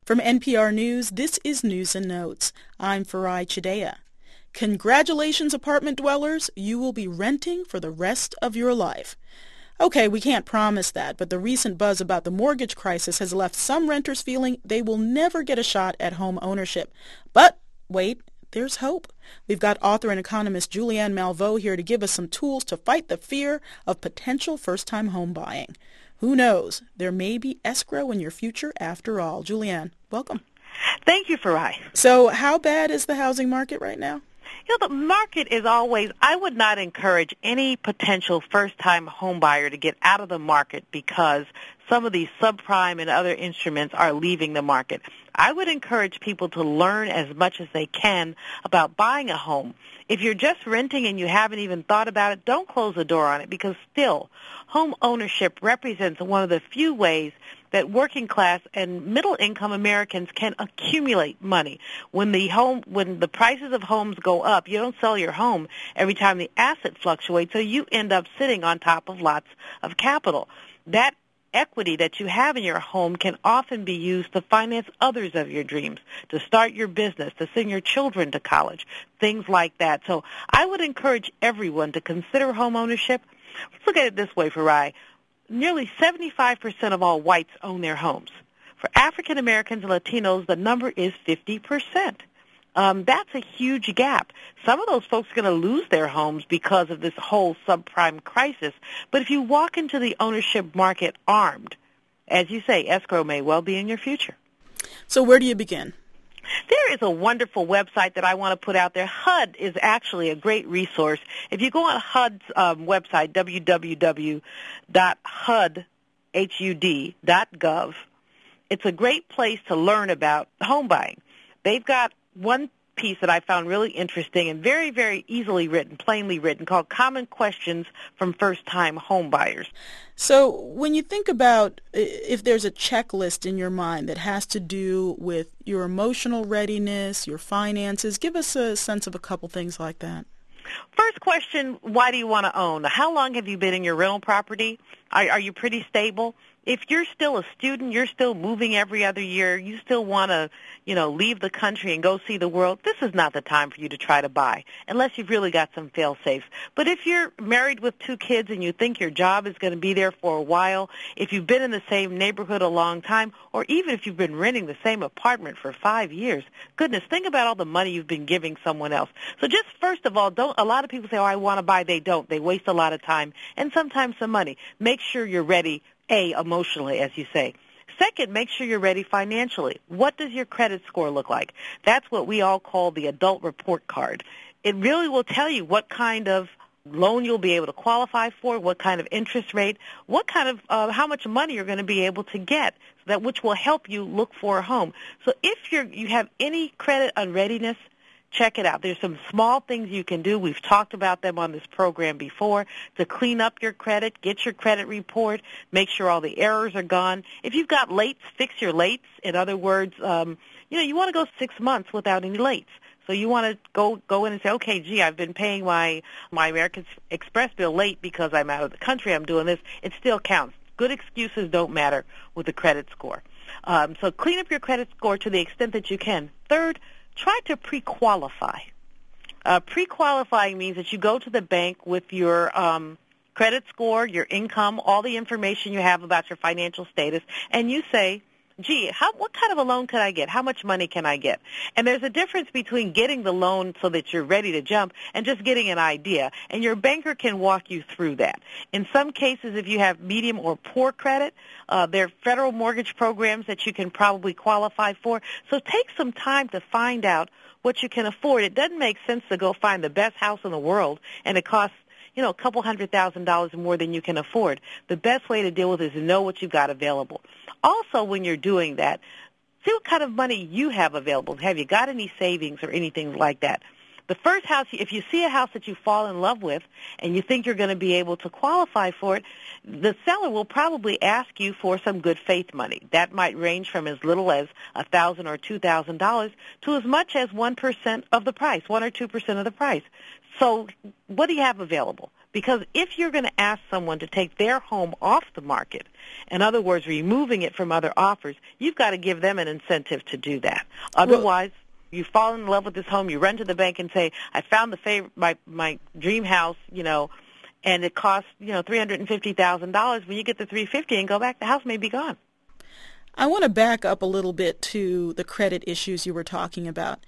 From NPR News, this is News and Notes. I'm Farai Chidea. Congratulations, apartment dwellers. You will be renting for the rest of your life. Okay, we can't promise that, but the recent buzz about the mortgage crisis has left some renters feeling they will never get a shot at home ownership. But wait, there's hope. We've got author and economist Julianne Malveaux here to give us some tools to fight the fear of potential first-time home buying. Who knows? There may be escrow in your future after all. Julianne, welcome. Thank you, Farai. So how bad is the housing market right now? The market is always, I would not encourage any potential first-time home buyer to get out of the market because some of these subprime and other instruments are leaving the market. I would encourage people to learn as much as they can about buying a home. If you're just renting and you haven't even thought about it, don't close the door on it because still, home ownership represents one of the few ways that working class and middle income Americans can accumulate money. When the prices of homes go up, you don't sell your home every time the asset fluctuates, so you end up sitting on top of lots of capital. That equity that you have in your home can often be used to finance others of your dreams, to start your business, to send your children to college, things like that. So I would encourage everyone to consider home ownership. Let's look at it this way, Farai. Nearly 75% of all whites own their homes. For African Americans and Latinos, the number is 50%. That's a huge gap. Some of those folks are going to lose their homes because of this whole subprime crisis. But if you walk into the ownership market armed, as you say, escrow may well be in your future. So where do you begin? There is a wonderful website that I want to put out there. HUD is actually a great resource. If you go on HUD's website, www.hud.gov, it's a great place to learn about home buying. They've got one piece that I found really interesting and very, very easily written, plainly written, called Common Questions from First-Time Home Buyers. So when you think about if there's a checklist in your mind that has to do with your emotional readiness, your finances, give us a sense of a couple things like that. First question, why do you want to own? How long have you been in your rental property? Are you pretty stable? If you're still a student, you're still moving every other year, you still want to, leave the country and go see the world, this is not the time for you to try to buy, unless you've really got some fail-safes. But if you're married with 2 kids and you think your job is going to be there for a while, if you've been in the same neighborhood a long time, or even if you've been renting the same apartment for 5 years, goodness, think about all the money you've been giving someone else. So just first of all, a lot of people say, I want to buy, they don't. They waste a lot of time and sometimes some money. Make sure you're ready, emotionally, as you say. Second, make sure you're ready financially. What does your credit score look like? That's what we all call the adult report card. It really will tell you what kind of loan you'll be able to qualify for, what kind of interest rate, what kind of how much money you're going to be able to get, which will help you look for a home. So if you have any credit unreadiness, check it out. There's some small things you can do. We've talked about them on this program before to clean up your credit, get your credit report, make sure all the errors are gone. If you've got lates, fix your lates. In other words, you want to go 6 months without any lates. So you want to go in and say, okay, gee, I've been paying my American Express bill late because I'm out of the country. I'm doing this. It still counts. Good excuses don't matter with the credit score. So clean up your credit score to the extent that you can. Third, try to pre-qualify. Pre-qualifying means that you go to the bank with your credit score, your income, all the information you have about your financial status, and you say, gee, what kind of a loan can I get? How much money can I get? And there's a difference between getting the loan so that you're ready to jump and just getting an idea. And your banker can walk you through that. In some cases, if you have medium or poor credit, there are federal mortgage programs that you can probably qualify for. So take some time to find out what you can afford. It doesn't make sense to go find the best house in the world and it costs a couple $100,000 more than you can afford. The best way to deal with it is to know what you've got available. Also, when you're doing that, see what kind of money you have available. Have you got any savings or anything like that? The first house, if you see a house that you fall in love with and you think you're going to be able to qualify for it, the seller will probably ask you for some good faith money. That might range from as little as $1,000 or $2,000 to as much as 1% of the price, 1 or 2% of the price. So what do you have available? Because if you're going to ask someone to take their home off the market, in other words, removing it from other offers, you've got to give them an incentive to do that. Otherwise, you fall in love with this home, you run to the bank and say, I found my dream house, and it costs, $350,000. When you get the $350 and go back, the house may be gone. I want to back up a little bit to the credit issues you were talking about.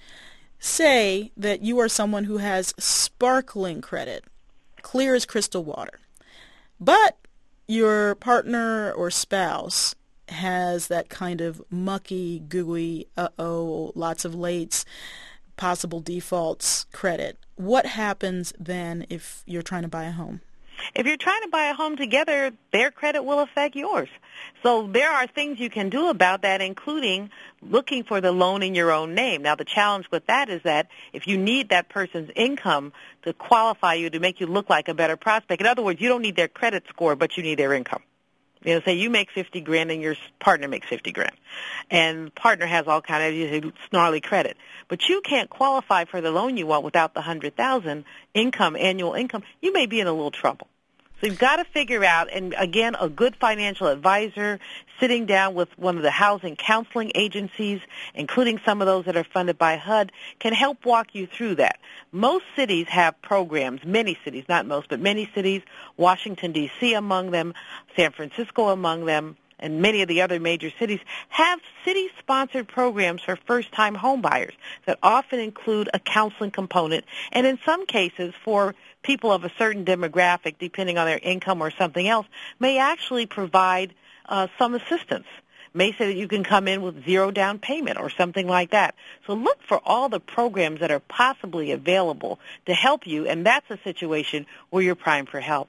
Say that you are someone who has sparkling credit, clear as crystal water, but your partner or spouse has that kind of mucky, gooey, lots of lates, possible defaults credit. What happens then if you're trying to buy a home? If you're trying to buy a home together, their credit will affect yours. So there are things you can do about that, including looking for the loan in your own name. Now, the challenge with that is that if you need that person's income to qualify you, to make you look like a better prospect, in other words, you don't need their credit score, but you need their income. Say you make $50,000 and your partner makes $50,000, and the partner has all kind of snarly credit, but you can't qualify for the loan you want without the $100,000 annual income. You may be in a little trouble. So you've got to figure out, and again, a good financial advisor, sitting down with one of the housing counseling agencies, including some of those that are funded by HUD, can help walk you through that. Most cities have programs, many cities, not most, but many cities, Washington, D.C. among them, San Francisco among them, and many of the other major cities have city-sponsored programs for first-time home buyers that often include a counseling component, and in some cases for people of a certain demographic, depending on their income or something else, may actually provide some assistance. May say that you can come in with zero down payment or something like that. So look for all the programs that are possibly available to help you, and that's a situation where you're primed for help.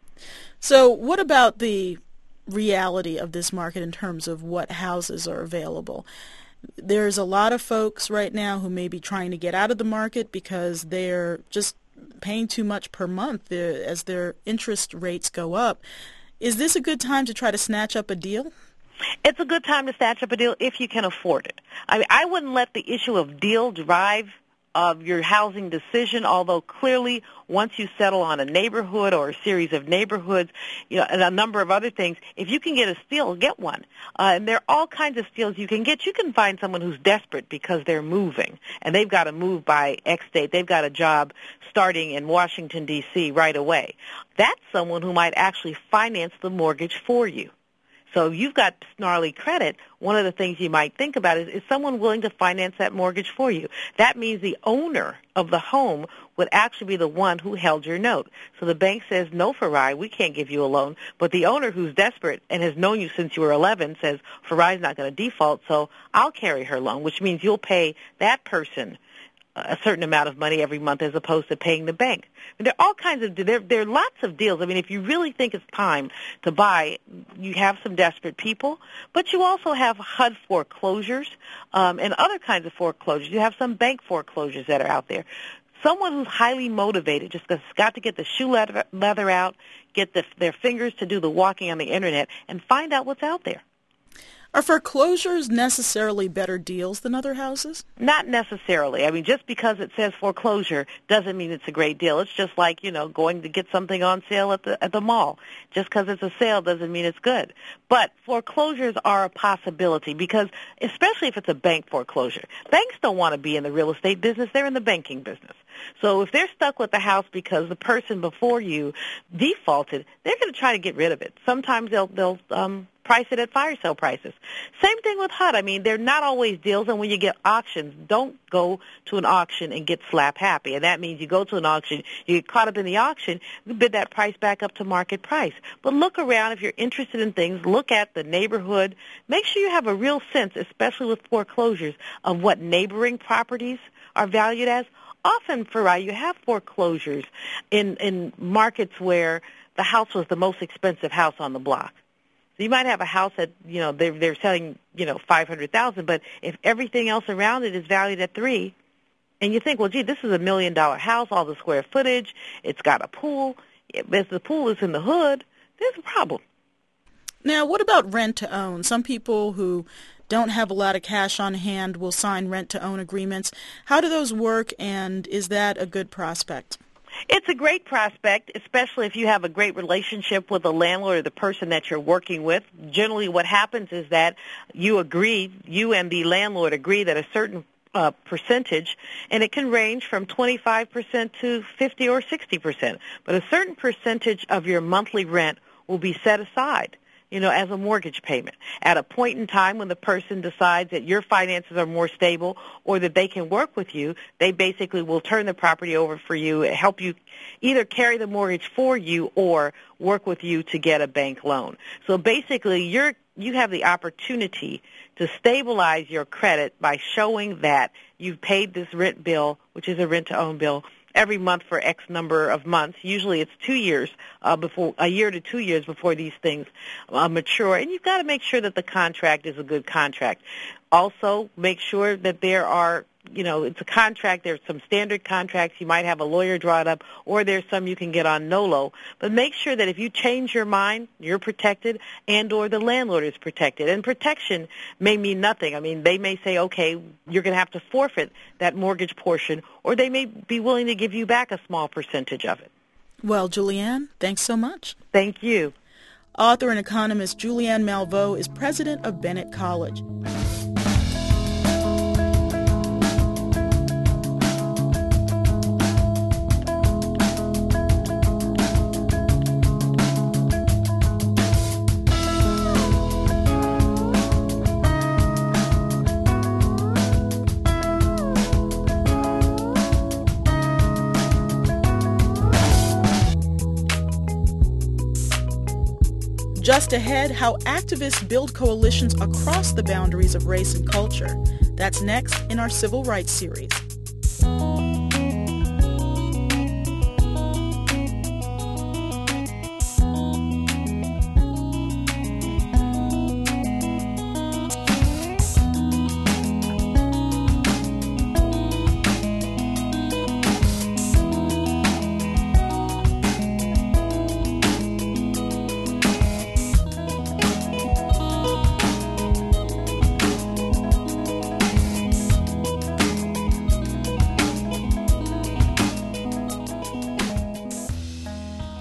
So what about the reality of this market in terms of what houses are available? There's a lot of folks right now who may be trying to get out of the market because they're just paying too much per month as their interest rates go up. Is this a good time to try to snatch up a deal? It's a good time to snatch up a deal if you can afford it. I wouldn't let the issue of deal drive of your housing decision, although clearly once you settle on a neighborhood or a series of neighborhoods, and a number of other things, if you can get a steal, get one. And there are all kinds of steals you can get. You can find someone who's desperate because they're moving, and they've got to move by X date. They've got a job starting in Washington, D.C. right away. That's someone who might actually finance the mortgage for you. So if you've got snarly credit, one of the things you might think about is someone willing to finance that mortgage for you? That means the owner of the home would actually be the one who held your note. So the bank says, no, Farai, we can't give you a loan. But the owner who's desperate and has known you since you were 11 says, Farai's not going to default, so I'll carry her loan, which means you'll pay that person a certain amount of money every month as opposed to paying the bank. There are all kinds of, there are lots of deals. I mean, if you really think it's time to buy, you have some desperate people, but you also have HUD foreclosures and other kinds of foreclosures. You have some bank foreclosures that are out there. Someone who's highly motivated just has got to get the shoe leather out, get their fingers to do the walking on the Internet, and find out what's out there. Are foreclosures necessarily better deals than other houses? Not necessarily. I mean, just because it says foreclosure doesn't mean it's a great deal. It's just like, going to get something on sale at the mall. Just because it's a sale doesn't mean it's good. But foreclosures are a possibility because, especially if it's a bank foreclosure, banks don't want to be in the real estate business. They're in the banking business. So if they're stuck with the house because the person before you defaulted, they're going to try to get rid of it. Sometimes they'll price it at fire sale prices. Same thing with HUD. I mean, they're not always deals, and when you get auctions, don't go to an auction and get slap happy. And that means you go to an auction, you get caught up in the auction, you bid that price back up to market price. But look around. If you're interested in things, look at the neighborhood. Make sure you have a real sense, especially with foreclosures, of what neighboring properties are valued as. Often, Farai, you have foreclosures in markets where the house was the most expensive house on the block. So you might have a house that, they're selling, $500,000, but if everything else around it is valued at $3 million, and you think, well, gee, this is $1 million house, all the square footage, it's got a pool. If the pool is in the hood, there's a problem. Now, what about rent to own? Some people who don't have a lot of cash on hand will sign rent to own agreements. How do those work, and is that a good prospect? It's a great prospect, especially if you have a great relationship with the landlord or the person that you're working with. Generally what happens is that you and the landlord agree that a certain percentage, and it can range from 25% to 50 or 60%, but a certain percentage of your monthly rent will be set aside, as a mortgage payment. At a point in time when the person decides that your finances are more stable or that they can work with you, they basically will turn the property over for you, help you either carry the mortgage for you or work with you to get a bank loan. So basically you have the opportunity to stabilize your credit by showing that you've paid this rent bill, which is a rent-to-own bill, every month for X number of months. Usually it's 2 years, a year to 2 years before these things mature. And you've got to make sure that the contract is a good contract. Also, make sure that there are, it's a contract. There's some standard contracts. You might have a lawyer draw it up, or there's some you can get on NOLO. But make sure that if you change your mind, you're protected, and or the landlord is protected. And protection may mean nothing. I mean, they may say, okay, you're going to have to forfeit that mortgage portion, or they may be willing to give you back a small percentage of it. Well, Julianne, thanks so much. Thank you. Author and economist Julianne Malveaux is president of Bennett College. Just ahead, how activists build coalitions across the boundaries of race and culture. That's next in our Civil Rights series.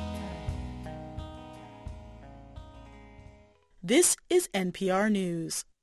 This is NPR News.